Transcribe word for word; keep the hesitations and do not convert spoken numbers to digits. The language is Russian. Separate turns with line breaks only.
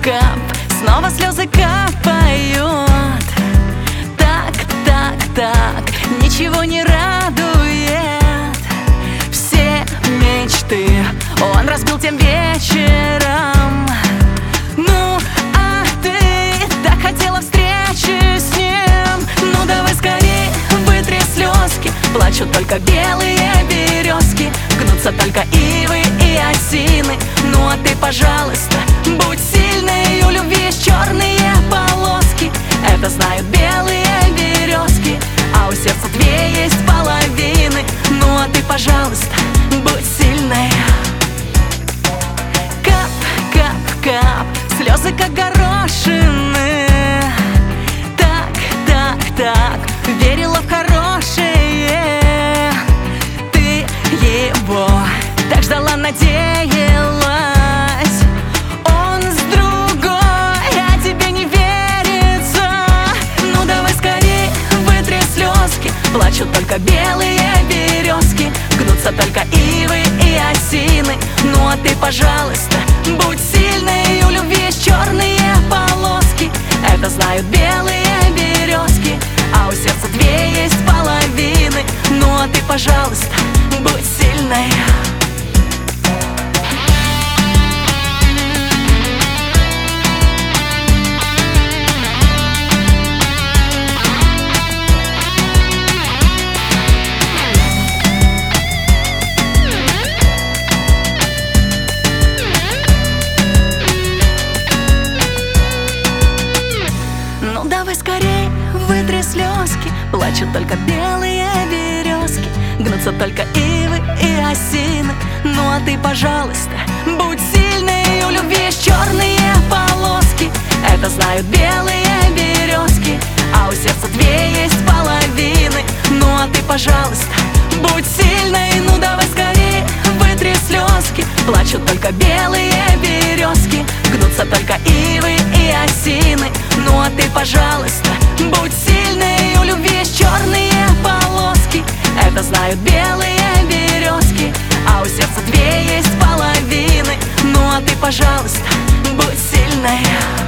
кап, снова слезы капают. Так, так, так, ничего не радует. Все мечты он разбил тем вечером. Ну, а ты так хотела встречи с ним. Ну давай скорей, вытри слезки. Плачут только белые березки, гнутся только ивы и осины. Ну а ты, пожалуйста, будь сильной. У любви есть черные полоски, это знают белые березки, а у сердца две есть половины. Ну а ты, пожалуйста, будь сильной. Кап, кап, кап, слезы как горошины. Так, так, так, верила в хорошее. Ты его так ждала, надеялась. Он с другой, а тебе не верится. Ну давай скорей, вытри слезки. Плачут только белые березки, гнутся только ивы и осины. Ну а ты, пожалуйста, будь сильной. У любви есть черные полоски, это знают белые березки, а у сердца две есть половины. Ну а ты, пожалуйста, будь сильной. Ну давай скорей, вытри слезки. Плачут только белые березки, гнутся только ивы и осины. Ну а ты, пожалуйста, будь сильной. У любви есть черные полоски, это знают белые березки, а у сердца две есть половины. Ну а ты, пожалуйста, будь сильной. Ну давай скорей, вытри слезки. Плачут только белые березки, гнутся только ивы и осины. Ну а ты, пожалуйста, будь сильной. У любви есть черные полоски, это знают белые березки, а у сердца две есть половины. Ну а ты, пожалуйста, будь сильной.